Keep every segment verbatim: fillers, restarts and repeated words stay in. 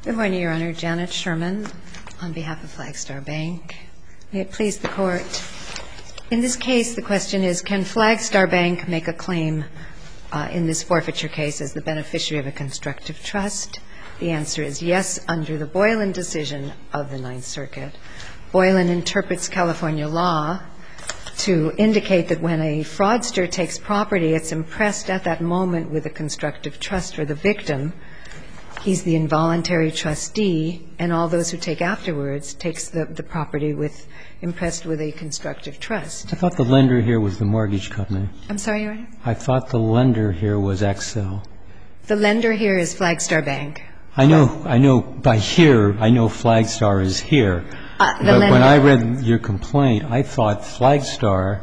Good morning, Your Honor. Janet Sherman on behalf of Flagstar Bank. May it please the Court. In this case, the question is, can Flagstar Bank make a claim uh, in this forfeiture case as the beneficiary of a constructive trust? The answer is yes, under the Boylan decision of the Ninth Circuit. Boylan interprets California law to indicate that when a fraudster takes property, it's impressed at that moment with a constructive trust for the victim. He's the involuntary trustee, and all those who take afterwards takes the, the property with impressed with a constructive trust. I thought the lender here was the mortgage company. I'm sorry, Your Honor? I thought the lender here was Excel. The lender here is Flagstar Bank. I know, I know by here, I know Flagstar is here. Uh, the but lender. When I read your complaint, I thought Flagstar,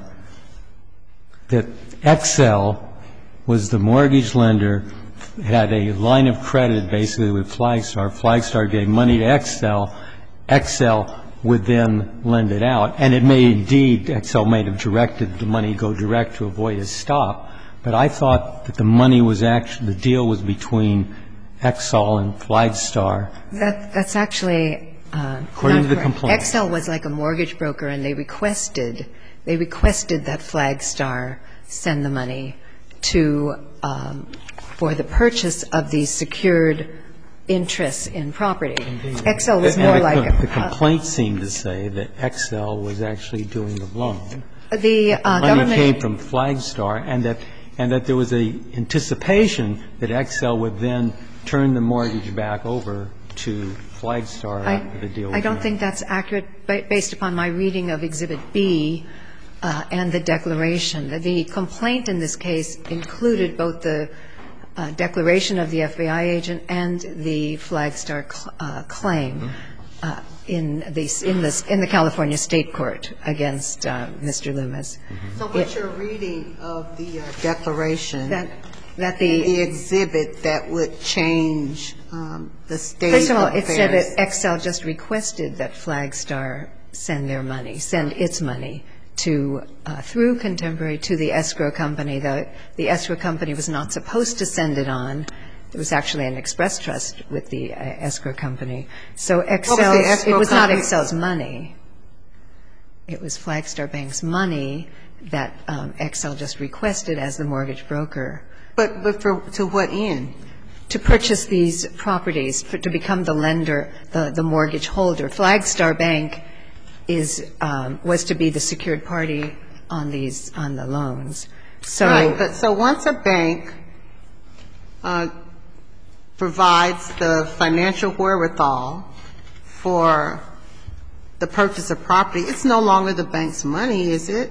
that Excel was the mortgage lender, had a line of credit basically with Flagstar. Flagstar gave money to Excel. Excel would then lend it out. And it may indeed, Excel may have directed the money go direct to avoid a stop. But I thought that the money was actually, the deal was between Excel and Flagstar. That, that's actually uh, according to the correct. complaint. Excel was like a mortgage broker, and they requested, they requested that Flagstar send the money to, um, for the purchase of these secured interests in property. Indeed. Excel was and more the, like a, the complaint uh, seemed to say that Excel was actually doing the loan. The uh, money government came from Flagstar, and that and that there was a anticipation that Excel would then turn the mortgage back over to Flagstar I, after the deal was I don't made. think that's accurate based upon my reading of Exhibit B uh, and the declaration. The complaint in this case included both the uh, declaration of the F B I agent and the Flagstar cl- uh, claim mm-hmm. uh, in the in the in the California State Court against uh, Mister Loomis. Mm-hmm. So what's it, your reading of the uh, declaration? That that the, the exhibit that would change um, the state First of all, of it said that Excel just requested that Flagstar send their money, send its money to, uh, through Contemporary to the escrow company. The, the escrow company was not supposed to send it on. There was actually an express trust with the uh, escrow company. So Excel, it was not Excel's money. It was Flagstar Bank's money that um, Excel just requested as the mortgage broker. But, but for, to what end? To purchase these properties, for, to become the lender, the, the mortgage holder. Flagstar Bank is, um, was to be the secured party on these, on the loans. So, right, but so once a bank uh, provides the financial wherewithal for the purchase of property, it's no longer the bank's money, is it?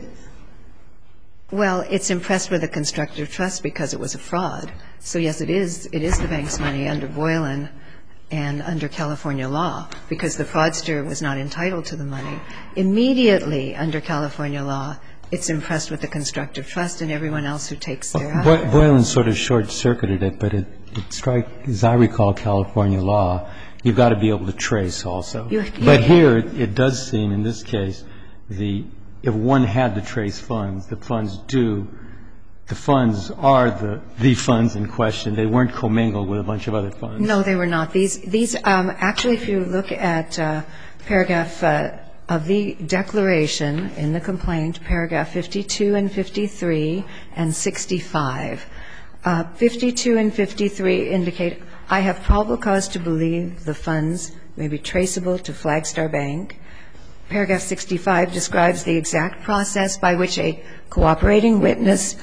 Well, it's impressed with a constructive trust because it was a fraud. So, yes, it is. It is the bank's money under Boylan and under California law because the fraudster was not entitled to the money. Immediately under California law, it's impressed with the constructive trust and everyone else who takes their Boy, Boylan sort of short-circuited it, but it, it strike, as I recall California law, you've got to be able to trace also. You, you, but here it, it does seem in this case the if one had to trace funds, the funds do, the funds are the, the funds in question. They weren't commingled with a bunch of other funds. No, they were not. These, these um, actually, if you look at uh, paragraph uh, of the declaration in the complaint, paragraph fifty-two and fifty-three and sixty-five, uh, fifty-two and fifty-three indicate, I have probable cause to believe the funds may be traceable to Flagstar Bank. Paragraph sixty-five describes the exact process by which a cooperating witness,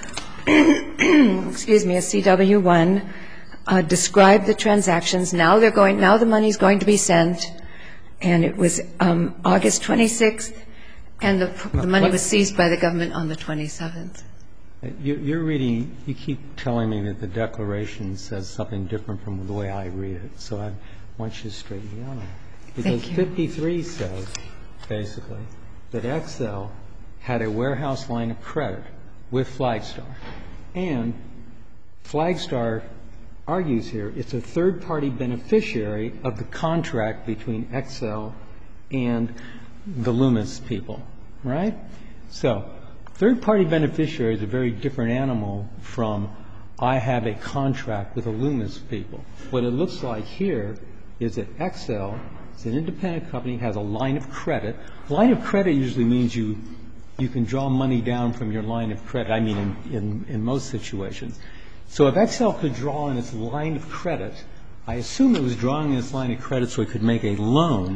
excuse me, a C W one, uh, described the transactions. Now they're going, now the money's going to be sent, and it was um, August twenty-sixth, and the, the money was seized by the government on the twenty-seventh. You're reading, you keep telling me that the declaration says something different from the way I read it, so I want you to straighten me out. Because fifty-three says, basically, that Excel had a warehouse line of credit with Flagstar. And Flagstar argues here it's a third-party beneficiary of the contract between Excel and the Loomis people, right? So third-party beneficiary is a very different animal from I have a contract with the Loomis people. What it looks like here is that Excel is an independent company, has a line of credit. A line of credit usually means you you can draw money down from your line of credit, I mean, in, in, in most situations. So if Excel could draw on its line of credit, I assume it was drawing its line of credit so it could make a loan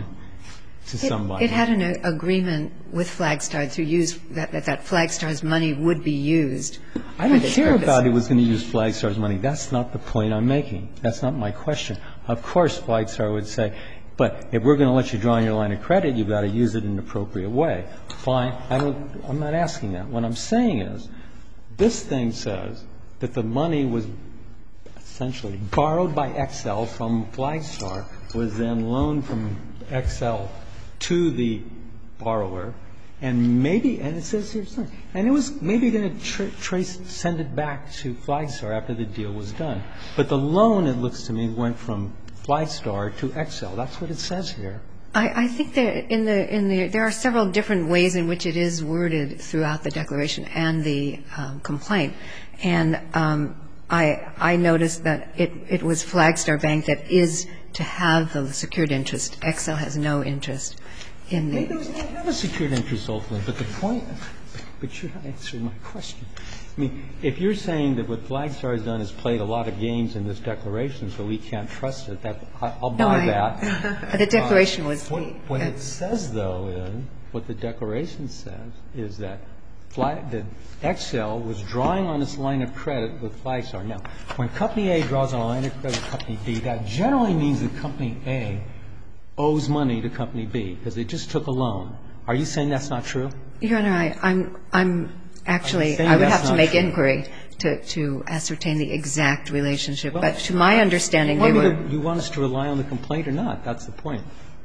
to somebody. It, it had an uh, agreement with Flagstar to use that, that, that Flagstar's money would be used. I don't for this care purpose. about it was going to use Flagstar's money. That's not the point I'm making. That's not my question. Of course, Flagstar would say, but if we're going to let you draw on your line of credit, you've got to use it in an appropriate way. Fine. I don't, I'm not asking that. What I'm saying is this thing says that the money was essentially borrowed by Excel from Flagstar, was then loaned from Excel to the borrower, and maybe, and it says here, and it was maybe going to tra- trace, send it back to Flagstar after the deal was done. But the loan, it looks to me, went from Flagstar to Excel. That's what it says here. I, I think that in the, in the, there are several different ways in which it is worded throughout the declaration and the um, complaint. And um, I, I noticed that it, it was Flagstar Bank that is to have the secured interest. Excel has no interest in the. Maybe it was going to have a secured interest ultimately, but the point, but you're not answering my question. I mean, if you're saying that what Flagstar has done is played a lot of games in this declaration, so we can't trust it, that I'll buy no, I, that. The declaration was. What, what it says, though, is what the declaration says is that Flag, that Excel was drawing on its line of credit with Flagstar. Now, when Company A draws on a line of credit with Company B, that generally means that Company A owes money to Company B because it just took a loan. Are you saying that's not true? Your Honor, I, I'm, I'm actually, I would have to make true. inquiry to, to ascertain the exact relationship. Well, but to my understanding, they were. Do you want us to rely on the complaint or not? That's the point.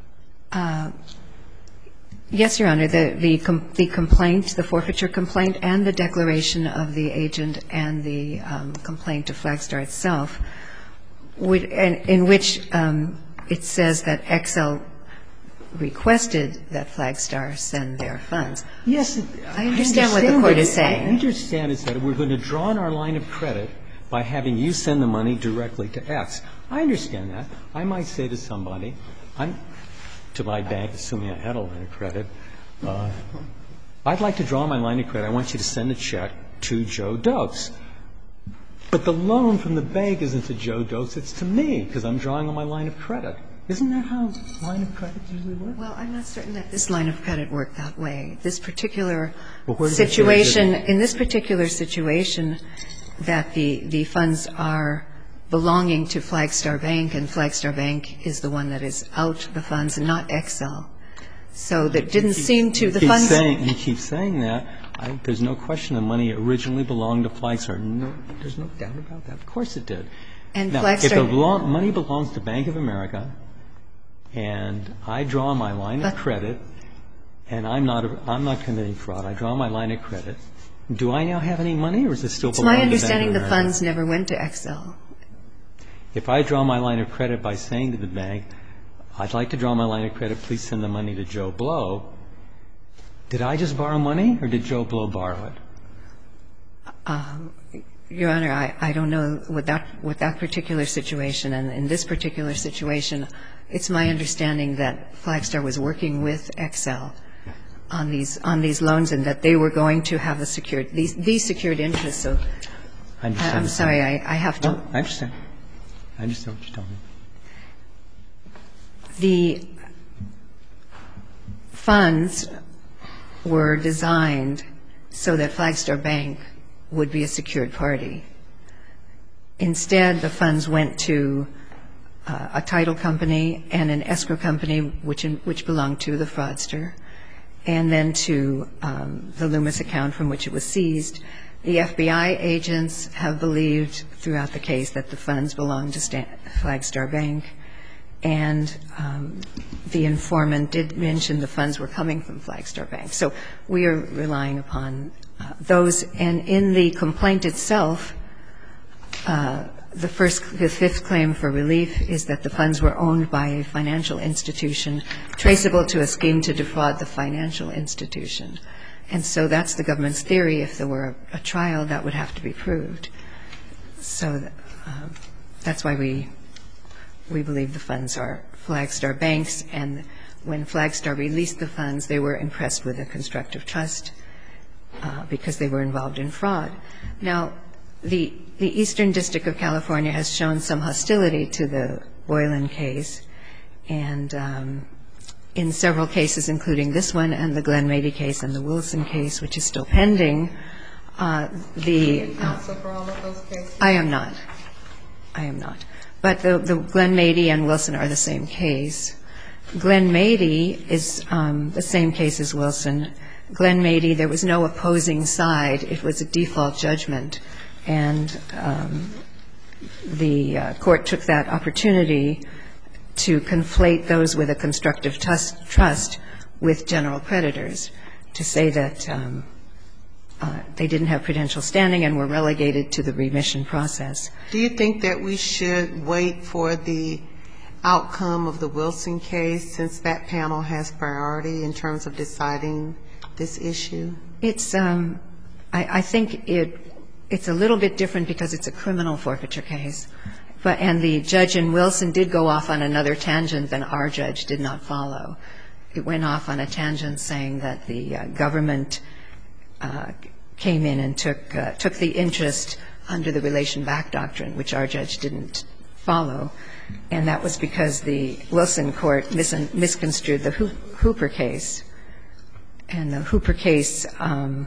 Uh, Yes, Your Honor. The, the, com- the complaint, the forfeiture complaint, and the declaration of the agent and the um, complaint to Flagstar itself, would, and, in which um, it says that Excel requested that Flagstar send their funds. Yes. I understand, I understand what the Court is saying. I understand is that we're going to draw on our line of credit by having you send the money directly to X. I understand that. I might say to somebody, I'm to my bank, assuming I had a line of credit, uh, I'd like to draw my line of credit. I want you to send a check to Joe Dokes. But the loan from the bank isn't to Joe Dokes. It's to me because I'm drawing on my line of credit. Isn't that how line of credit usually works? Well, I'm not certain that this line of credit worked that way. This particular well, situation, in this particular situation, that the, the funds are belonging to Flagstar Bank, and Flagstar Bank is the one that is out the funds and not Excel. So there didn't keep, seem to the funds. Saying, you keep saying that. I, there's no question the money originally belonged to Flagstar. No, there's no doubt about that. Of course it did. And now, Flagstar, if the belong, money belongs to Bank of America, and I draw my line of credit, and I'm not a, I'm not committing fraud. I draw my line of credit. Do I now have any money, or is it still belong to Bank of America? It's my understanding the funds never went to Excel. If I draw my line of credit by saying to the bank, I'd like to draw my line of credit, please send the money to Joe Blow, did I just borrow money or did Joe Blow borrow it? Um, Your Honor, I, I don't know with that, with that particular situation. And in this particular situation, it's my understanding that Flagstar was working with Excel on these, on these loans and that they were going to have a secured, these, these secured interests. So I understand. I'm sorry, I, I have to. No, I understand. I understand what you're telling me. The funds were designed so that Flagstar Bank would be a secured party. Instead, the funds went to uh, a title company and an escrow company, which, in, which belonged to the fraudster, and then to um, the Loomis account from which it was seized. The F B I agents have believed throughout the case that the funds belonged to Stan- Flagstar Bank, and um, the informant did mention the funds were coming from Flagstar Bank. So we are relying upon uh, those. And in the complaint itself, uh, the first, the fifth claim for relief is that the funds were owned by a financial institution traceable to a scheme to defraud the financial institution. And so that's the government's theory. If there were a, a trial, that would have to be proved. So uh, that's why we we believe the funds are Flagstar Bank's, and when Flagstar released the funds, they were impressed with a constructive trust uh, because they were involved in fraud. Now, the, the Eastern District of California has shown some hostility to the Boylan case, and um, in several cases, including this one and the Glen Mady case and the Wilson case, which is still pending, uh, the... Are you counsel for all of those cases? I am not. I am not. But the, the Glen Mady and Wilson are the same case. Glen Mady is um, the same case as Wilson. Glen Mady, there was no opposing side. It was a default judgment. And um, the uh, court took that opportunity to conflate those with a constructive trust, trust with general creditors, to say that um, uh, they didn't have prudential standing and were relegated to the remission process. Do you think that we should wait for the outcome of the Wilson case, since that panel has priority in terms of deciding this issue? It's, um, I, I think it, it's a little bit different because it's a criminal forfeiture case. But, and the judge in Wilson did go off on another tangent than our judge did not follow. It went off on a tangent saying that the uh, government uh, came in and took, uh, took the interest under the relation back doctrine, which our judge didn't follow. And that was because the Wilson court mis- misconstrued the Hooper case. And the Hooper case um,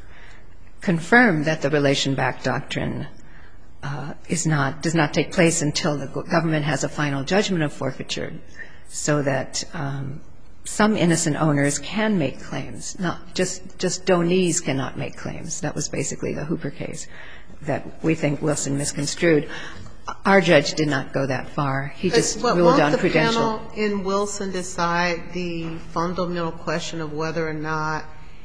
confirmed that the relation back doctrine Uh, is not, does not take place until the government has a final judgment of forfeiture, so that um, some innocent owners can make claims, not just, just donees cannot make claims. That was basically the Hooper case that we think Wilson misconstrued. Our judge did not go that far. He just but ruled on won't the prudential. panel in Wilson decide the fundamental question of whether or not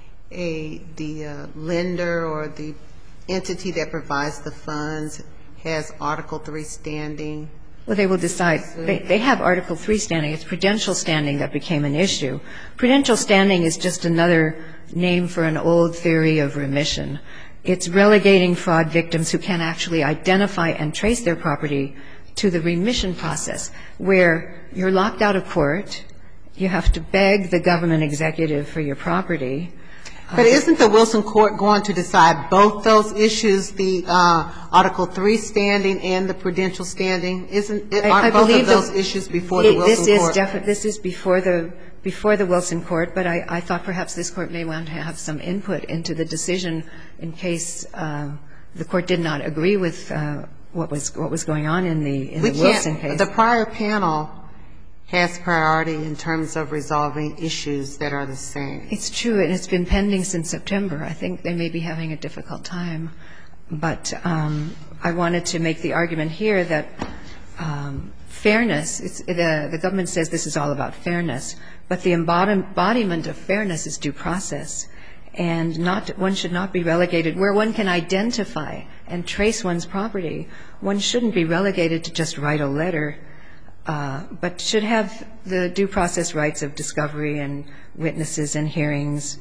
a the uh, lender or the entity that provides the funds has Article three standing? Well, they will decide. They, they have Article three standing. It's prudential standing that became an issue. Prudential standing is just another name for an old theory of remission. It's relegating fraud victims who can actually identify and trace their property to the remission process, where you're locked out of court, you have to beg the government executive for your property. But isn't the Wilson court going to decide both those issues, the uh, Article three standing and the prudential standing? Isn't it, aren't both of those issues before the Wilson this court? Is defi- this is before the before the Wilson court, but I, I thought perhaps this court may want to have some input into the decision in case uh, the court did not agree with uh, what was what was going on in the in we the Wilson case. The prior panel has priority in terms of resolving issues that are the same. It's true, and it's been pending since September. I think they may be having a difficult time. But um, I wanted to make the argument here that um, fairness, it's, the, the government says this is all about fairness, but the embodiment of fairness is due process. And not, one should not be relegated where one can identify and trace one's property. One shouldn't be relegated to just write a letter, Uh, but should have the due process rights of discovery and witnesses and hearings,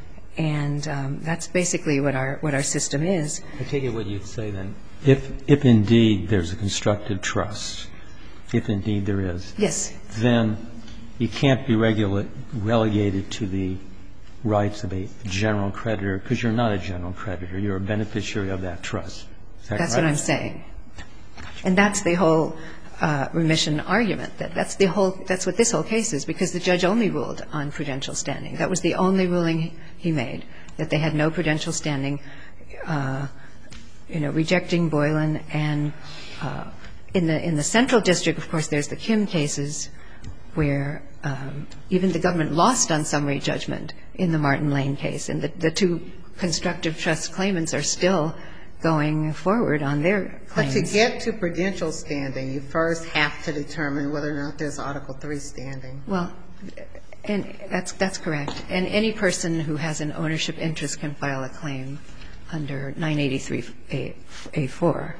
and um, that's basically what our what our system is. I take it what you'd say then, if if indeed there's a constructive trust, if indeed there is, yes, then you can't be regula- relegated to the rights of a general creditor because you're not a general creditor. You're a beneficiary of that trust. Is that that's right? what I'm saying, and that's the whole Uh, remission argument. That that's the whole. That's what this whole case is, because the judge only ruled on prudential standing. That was the only ruling he made, that they had no prudential standing. Uh, you know, rejecting Boylan, and uh, in the in the Central District, of course, there's the Kim cases where um, even the government lost on summary judgment in the Martin Lane case, and the, the two constructive trust claimants are still going forward on their claims. But to get to prudential standing, you first have to determine whether or not there's Article three standing. Well, and that's that's correct. And any person who has an ownership interest can file a claim under nine eighty-three A four.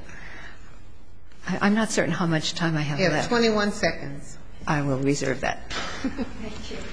I, I'm not certain how much time I have you left. have twenty-one seconds. I will reserve that. Thank you.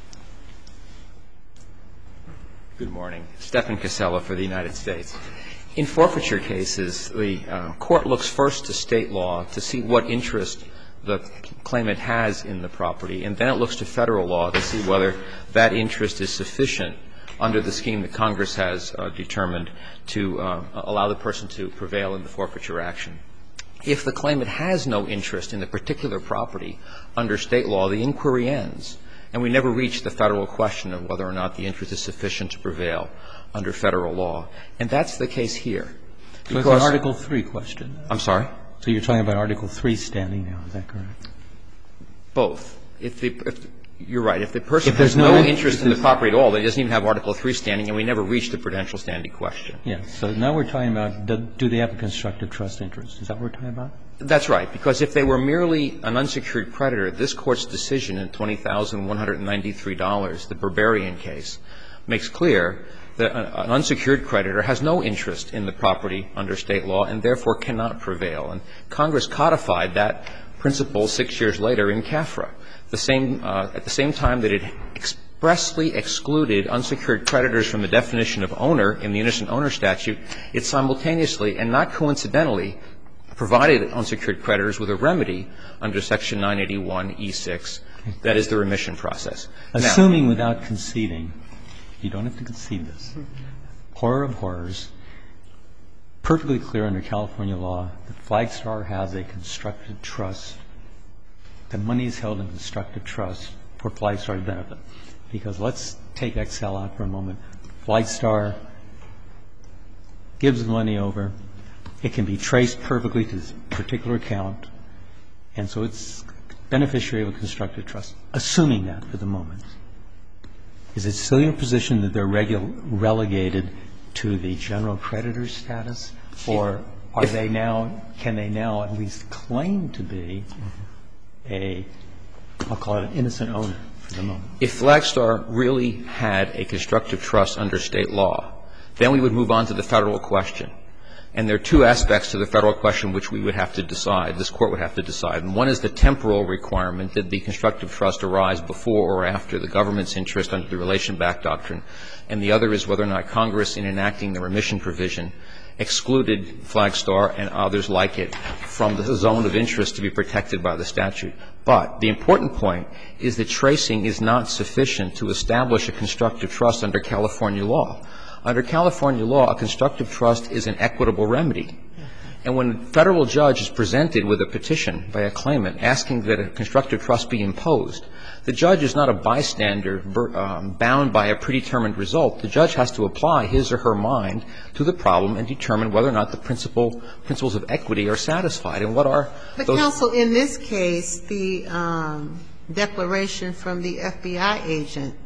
Good morning. Stephan Casella for the United States. In forfeiture cases, the uh, court looks first to state law to see what interest the claimant has in the property, and then it looks to federal law to see whether that interest is sufficient under the scheme that Congress has uh, determined to uh, allow the person to prevail in the forfeiture action. If the claimant has no interest in the particular property under state law, the inquiry ends, and we never reach the federal question of whether or not the interest is sufficient to prevail under federal law. And that's the case here. So it's an Article three question. I'm sorry? So you're talking about Article three standing now, is that correct? Both. If the, if, you're right. If the person if has no, no interest in the property at all, then he doesn't even have Article three standing, and we never reach the prudential standing question. Yeah. So now we're talking about do, do they have a constructive trust interest? Is that what we're talking about? That's right. Because if they were merely an unsecured creditor, this Court's decision in twenty thousand one hundred ninety-three dollars, the Berberian case, makes clear that an unsecured creditor has no interest in the property under state law and therefore cannot prevail. And Congress codified that principle six years later in CAFRA. The same, uh, at the same time that it expressly excluded unsecured creditors from the definition of owner in the innocent owner statute, it simultaneously and not coincidentally provided unsecured creditors with a remedy under Section nine eighty-one E six, that is the remission process. Assuming now, without conceding, you don't have to concede this, horror of horrors, perfectly clear under California law that Flagstar has a constructive trust. The money is held in constructive trust for Flagstar's benefit. Because let's take Excel out for a moment. Flagstar gives the money over. It can be traced perfectly to this particular account. And so it's beneficiary of a constructive trust. Assuming that for the moment, is it still your position that they're regu- relegated to the general creditor status? Or are they now, can they now at least claim to be a, I'll call it an innocent owner for the moment? If Flagstar really had a constructive trust under state law, then we would move on to the federal question. And there are two aspects to the federal question which we would have to decide, this Court would have to decide. And one is the temporal requirement. Did the constructive trust arise before or after the government's interest under the Relation Back Doctrine? And the other is whether or not Congress, in enacting the remission provision, excluded Flagstar and others like it from the zone of interest to be protected by the statute. But the important point is that tracing is not sufficient to establish a constructive trust under California law. Under California law, a constructive trust is an equitable remedy. And when a federal judge is presented with a petition by a claimant asking that a constructive trust be imposed, the judge is not a bystander um, bound by a predetermined result. The judge has to apply his or her mind to the problem and determine whether or not the principle, principles of equity are satisfied. And what are but those? Counsel, in this case, the um, declaration from the F B I agent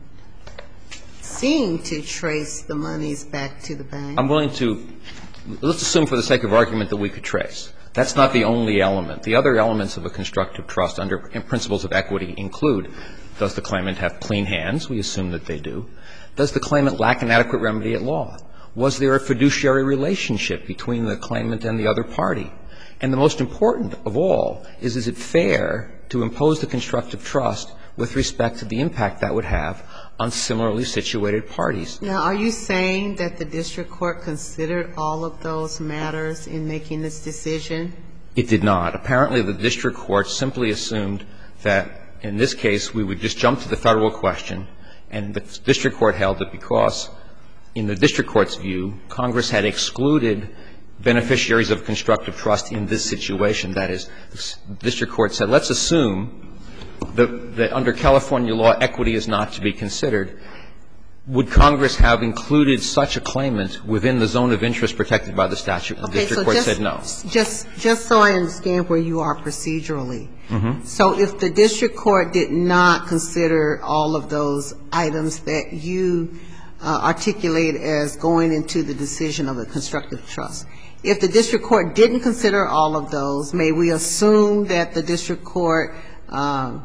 seemed to trace the monies back to the bank. I'm willing to – let's assume for the sake of argument that we could trace. That's not the only element. The other elements of a constructive trust under principles of equity include, does the claimant have clean hands? We assume that they do. Does the claimant lack an adequate remedy at law? Was there a fiduciary relationship between the claimant and the other party? And the most important of all is, is it fair to impose the constructive trust with respect to the impact that would have on similarly situated parties? Now, are you saying that the district court considered all of those matters in making this decision? It did not. Apparently, the district court simply assumed that in this case we would just jump to the federal question, and the district court held that because, in the district court's view, Congress had excluded beneficiaries of constructive trust in this situation. That is, the district court said, let's assume that, that under California law equity is not to be considered. Would Congress have included such a claimant within the zone of interest protected by the statute? And the okay, district so court just, said no. Just, just so I understand where you are procedurally. Mm-hmm. So if the district court did not consider all of those items that you uh, articulate as going into the decision of a constructive trust, if the district court didn't consider all of those, may we assume that the district court um,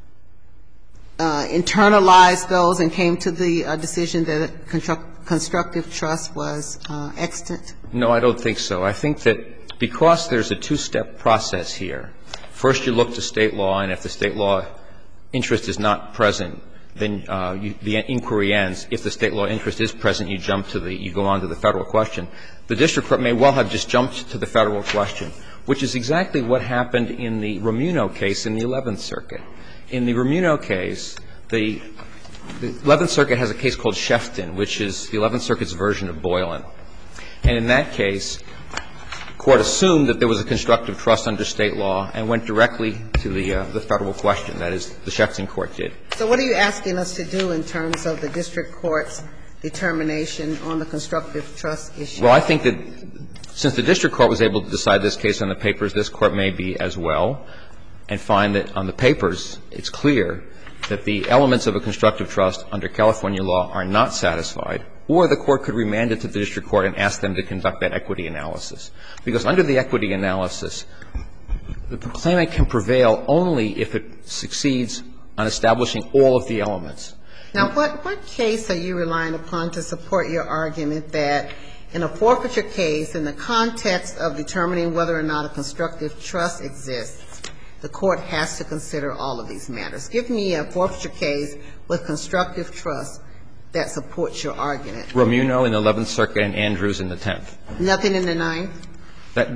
uh, internalized those and came to the uh, decision that construct, constructive trust was uh, extant? No, I don't think so. I think that because there's a two-step process here, first you look to state law, and if the state law interest is not present, then uh, you, the inquiry ends. If the state law interest is present, you jump to the, you go on to the federal question. The district court may well have just jumped to the federal question, which is exactly what happened in the Romuno case in the eleventh Circuit. In the Romuno case, the, the eleventh Circuit has a case called Shefton, which is the eleventh Circuit's version of Boylan. And in that case, the court assumed that there was a constructive trust under state law and went directly to the, uh, the federal question. That is, the Shefton court did. So what are you asking us to do in terms of the district court's determination on the constructive trust issue? Well, I think that since the district court was able to decide this case on the papers, this court may be as well, and find that on the papers it's clear that the elements of a constructive trust under California law are not satisfied, or the court could remand it to the district court and ask them to conduct that equity analysis. Because under the equity analysis, the claimant can prevail only if it succeeds on establishing all of the elements. Now, what, what case are you relying upon to support your argument that in a forfeiture case, in the context of determining whether or not a constructive trust exists, the court has to consider all of these matters? Give me a forfeiture case with constructive trust that supports your argument. Romuno in the eleventh Circuit and Andrews in the tenth. Nothing in the ninth? That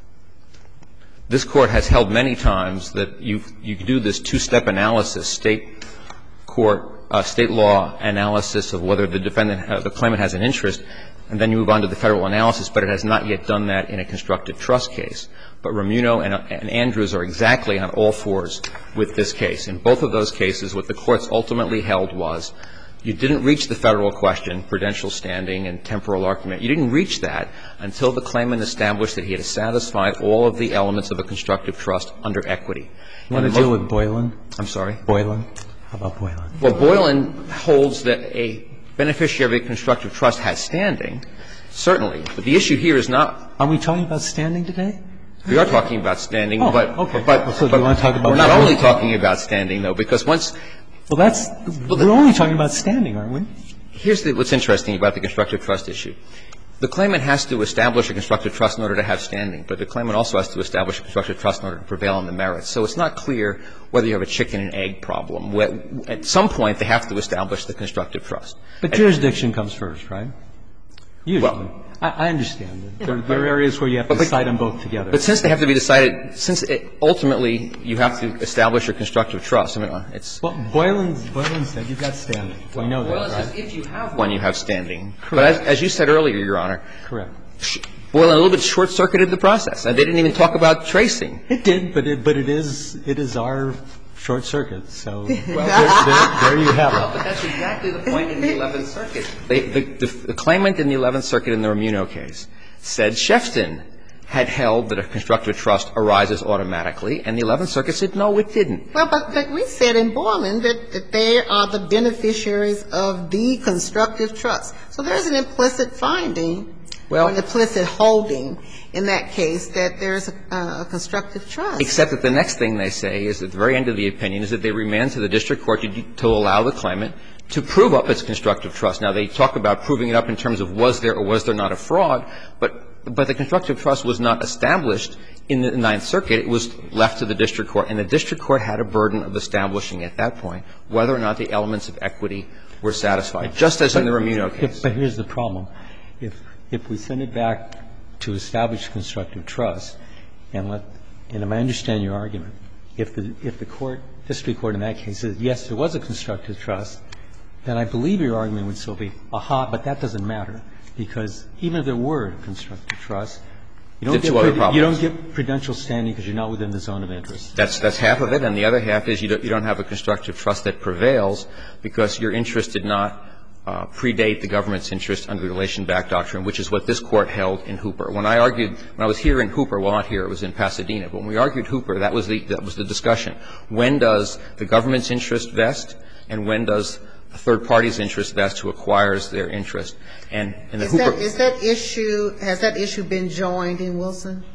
this court has held many times that you you do this two-step analysis, state court, uh, state law analysis of whether the defendant, uh, the claimant has an interest, and then you move on to the federal analysis, but it has not yet done that in a constructive trust case. But Romuno and, and Andrews are exactly on all fours with this case. In both of those cases, what the courts ultimately held was you didn't reach the federal question, prudential standing and temporal argument. You didn't reach that until the claimant established that he had satisfied all of the elements of a constructive trust under equity. You want to deal with Boylan? I'm sorry? Boylan? How about Boylan? Well, Boylan holds that a beneficiary of a constructive trust has standing, certainly. But the issue here is not – Are we talking about standing today? We are talking about standing, oh, but, okay. but, so but do you want to talk about we're not Boylan? only talking about standing, though, because once – Well, that's – we're only talking about standing, aren't we? Here's the, what's interesting about the constructive trust issue. The claimant has to establish a constructive trust in order to have standing, but the claimant also has to establish a constructive trust in order to prevail on the merits. So it's not clear whether you have a chicken and egg problem. At some point, they have to establish the constructive trust. But jurisdiction comes first, right? Usually. Well, I, I understand that. There, there are areas where you have to but, decide them both together. But since they have to be decided, since it, ultimately you have to establish a constructive trust, I mean, it's – Well, Boylan, Boylan said you've got standing. We know that, Boylan right? says if you have one, you have standing. Correct. But as, as you said earlier, Your Honor. Correct. Boylan a little bit short-circuited the process. And they didn't even talk about tracing. It did, but it, but it is – it is our short circuit. So well, there, there, there you have it. Well, but that's exactly the point in the eleventh Circuit. They, the, the, the claimant in the eleventh Circuit in the Romuno case said Shefton had held that a constructive trust arises automatically, and the eleventh Circuit said, no, it didn't. Well, but, but we said in Boylan that, that they are the beneficiaries of the constructive trust. So there's an implicit finding well, or an implicit holding in that case that there's a, a constructive trust. Except that the next thing they say is at the very end of the opinion is that they remand to the district court to, to allow the claimant to prove up its constructive trust. Now, they talk about proving it up in terms of was there or was there not a fraud, but, but the constructive trust was not established in the Ninth Circuit. It was left to the district court, and the district court had a burden of establishing at that point whether or not the elements of equity were satisfied, just as in the Romuno case. But here's the problem. If, if we send it back to establish constructive trust, and let, and if I understand your argument, if the, if the court, district court in that case says, yes, there was a constructive trust, then I believe your argument would still be, aha, but that doesn't matter, because even if there were a constructive trust, you don't, get, you don't get prudential standing because you're not within the zone of interest. That's, that's half of it, and the other half is you don't, you don't have a constructive trust that prevails because your interest did not uh, predate the government's interest under the relation-backed doctrine, which is what this Court held in Hooper. When I argued, when I was here in Hooper, well, not here, it was in Pasadena, but when we argued Hooper, that was the, that was the discussion. When does the government's interest vest, and when does a third party's interest vest who acquires their interest? And in the is Hooper that, is that issue, has that issue been joined in Wilson?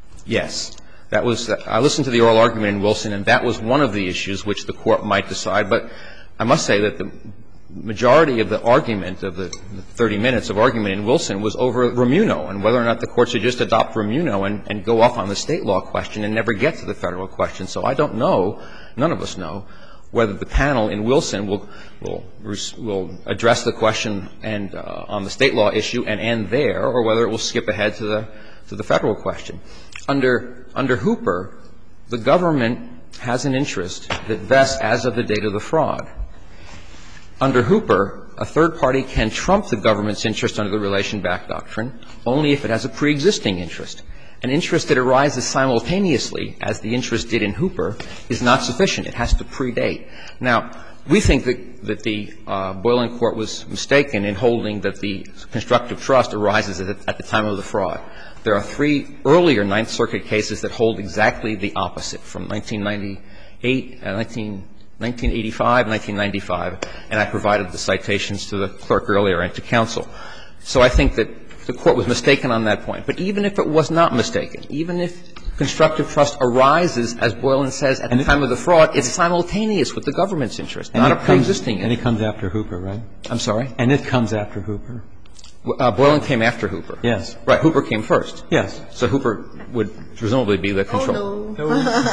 Yes. That was, I listened to the oral argument in Wilson, and that was one of the issues which the Court might decide. But I must say that the majority of the argument, of the thirty minutes of argument in Wilson, was over Romuno and whether or not the Court should just adopt Romuno and, and go off on the State law question and never get to the Federal question. So I don't know, none of us know, whether the panel in Wilson will will will address the question and uh, on the state law issue and end there, or whether it will skip ahead to the to the federal question. Under under Hooper, the government has an interest that vests as of the date of the fraud. Under Hooper, a third party can trump the government's interest under the relation back doctrine only if it has a pre-existing interest. An interest that arises simultaneously, as the interest did in Hooper, is not sufficient. It has to predate. Now, we think that, that the uh, Boylan Court was mistaken in holding that the constructive trust arises at the, at the time of the fraud. There are three earlier Ninth Circuit cases that hold exactly the opposite, from nineteen ninety-eight, uh, nineteen eighty-five, nineteen ninety-five, and I provided the citations to the clerk earlier and to counsel. So I think that the Court was mistaken on that point. But even if it was not mistaken, even if constructive trust arises, as Boylan says, at the time of the fraud, it's simultaneous with the government's interest, not a pre-existing interest. And it comes after Hooper, right? I'm sorry? And it comes after Hooper. Uh, Boylan came after Hooper. Yes. Right. Hooper came first. Yes. So Hooper would presumably be the control. Oh, no.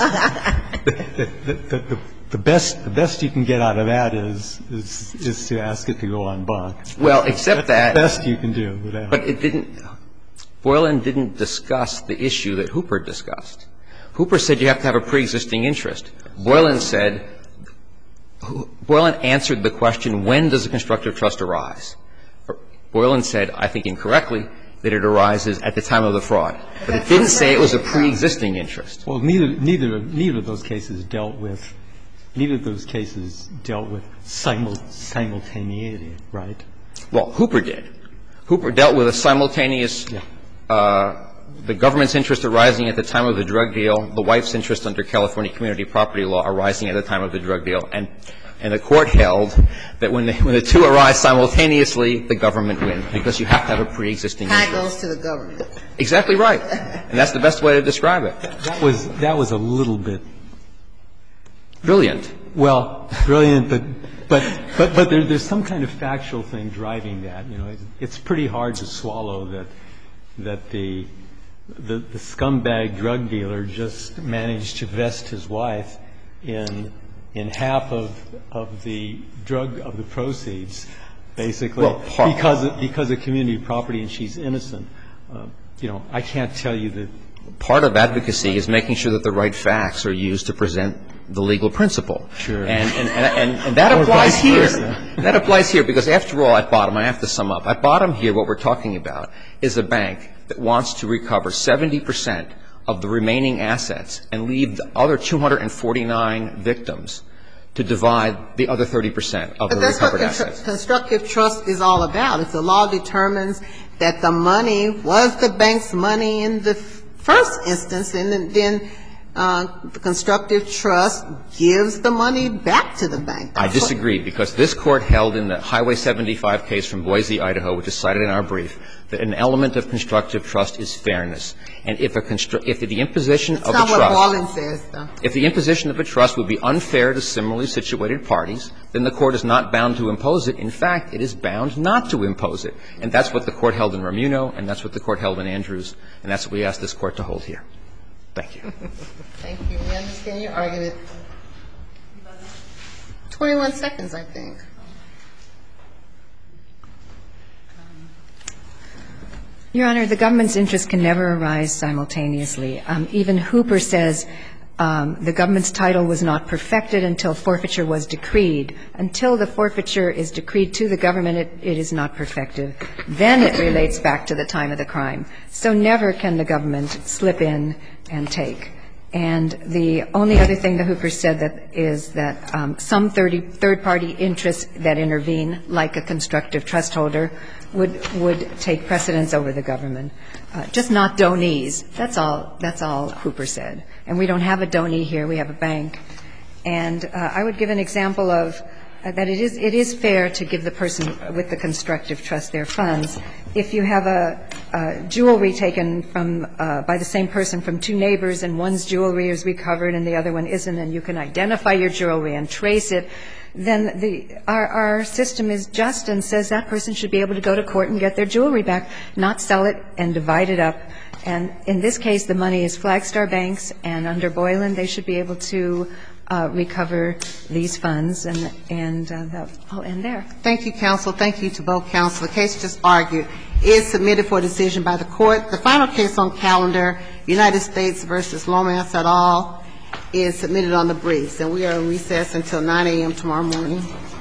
the, the, the, the, the best the best you can get out of that is is, is to ask it to go on banc. Well, except That's that. the best you can do with that. But it didn't. Boylan didn't discuss the issue that Hooper discussed. Hooper said you have to have a pre-existing interest. Boylan said, Boylan answered the question, when does a constructive trust arise? Boylan said, I think incorrectly, that it arises at the time of the fraud. But it didn't say it was a pre-existing interest. Well, neither neither neither of those cases dealt with neither of those cases dealt with simul, simultaneity, right? Well, Hooper did. Hooper dealt with a simultaneous yeah. uh, the government's interest arising at the time of the drug deal, the wife's interest under California community property law arising at the time of the drug deal, and and the Court held that when the, when the two arise simultaneously, the government wins, because you have to have a pre-existing interest. That goes to the government. Exactly right. And that's the best way to describe it. That was that was a little bit brilliant. Well, brilliant, but but but but there, there's some kind of factual thing driving that. You know, it's, it's pretty hard to swallow that that the the, the scumbag drug dealer just managed to vest his wife in in half of of the drug of the proceeds, basically, well, part, because of, because of community property, and she's innocent. Uh, you know, I can't tell you that. Part of advocacy is making sure that the right facts are used to present the legal principle. Sure. And and and, and that applies here. That applies here because, after all, at bottom, I have to sum up. At bottom here, what we're talking about is a bank that wants to recover seventy percent of the remaining assets and leave the other two hundred forty-nine victims to divide the other thirty percent of the recovered assets. But that's what constructive trust is all about. If the law determines that the money was the bank's money in the first instance, and then uh, the constructive trust gives the money back to the bank. I disagree, because this Court held in the Highway seventy-five case from Boise, Idaho, which is cited in our brief, that an element of constructive trust is fairness. And if a constru- if the imposition That's of a not trust what Boylan says, though. if the imposition of a trust would be unfair to similarly situated parties, then the Court is not bound to impose it. In fact, it is bound not to impose it. And that's what the Court held in Ramuno, and that's what the Court held in Andrews, and that's what we asked this Court to hold here. Thank you. Thank you. We understand your argument. twenty-one seconds, I think. Your Honor, the government's interest can never arise simultaneously. Um, even Hooper says um, the government's title was not perfected until forfeiture was decreed. Until the forfeiture is decreed to the government, it, it is not perfected. Then it relates back to the time of the crime. So never can the government slip in and take. And the only other thing that Hooper said that is that um, some third-party interests that intervene, like a constructive trust holder, would would take precedence over the government. Uh, just not donees. That's all. That's all Hooper said. And we don't have a donee here. We have a bank. And uh, I would give an example of uh, that it is it is fair to give the person with the constructive trust their funds. If you have a, a jewelry taken from uh, by the same person from two neighbors, and one's jewelry is recovered and the other one isn't, and you can identify your jewelry and trace it, then the our, our system is just and says that person should be able to go to court and get their jewelry back, not sell it and divide it up. And in this case, the money is Flagstar Bank's, and under Boylan, they should be able to uh, recover these funds, and, and uh, that, I'll end there. Thank you, counsel. Thank you to both counsel. The case just argued is submitted for decision by the court. The final case on calendar, United States versus Lomas et al., is submitted on the briefs, and we are in recess until nine a.m. tomorrow morning.